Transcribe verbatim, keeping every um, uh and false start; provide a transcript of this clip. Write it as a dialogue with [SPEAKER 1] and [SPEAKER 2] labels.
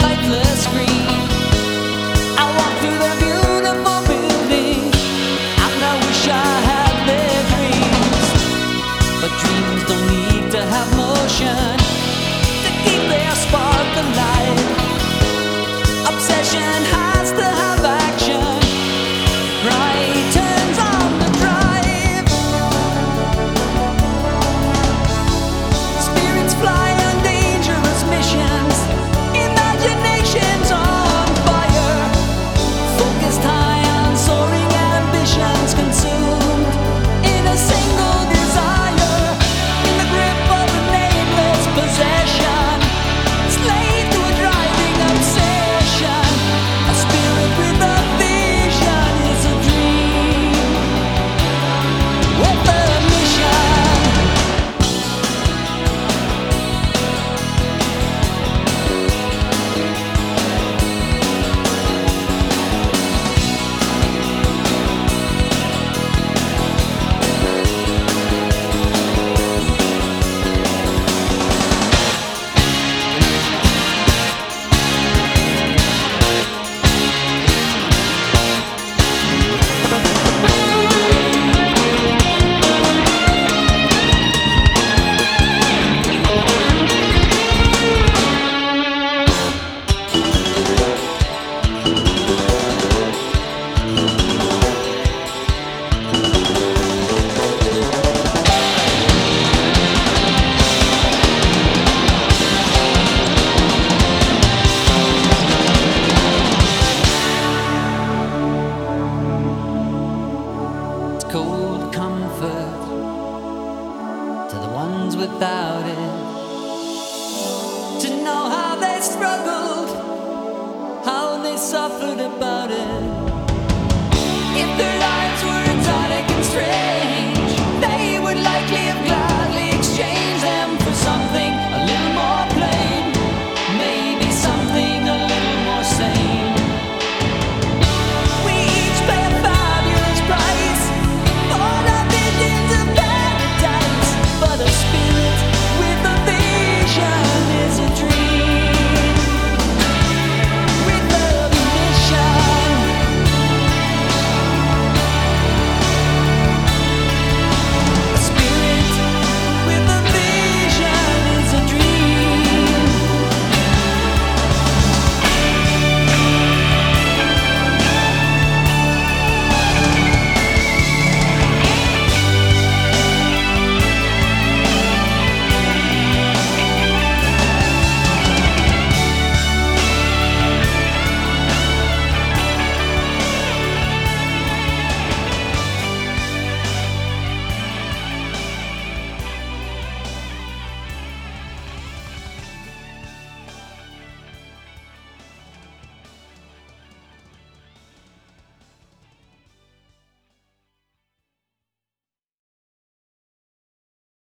[SPEAKER 1] lifeless screen. I walk through the beautiful buildings, and I wish I had their dreams. But dreams don't need to have motion to keep their spark alive. Obsession has to have action. Right turns on the drive. Spirits fly on dangerous missions. Imagination's on fire. Focused high on soaring ambitions, consumed in a single desire. In the grip of a nameless possession, slave to a driving obsession. A spirit with a vision is a dream with a mission. It's cold comfort to the ones without it, to know how they struggled, how they suffered about it. If their lives were exotic and strange,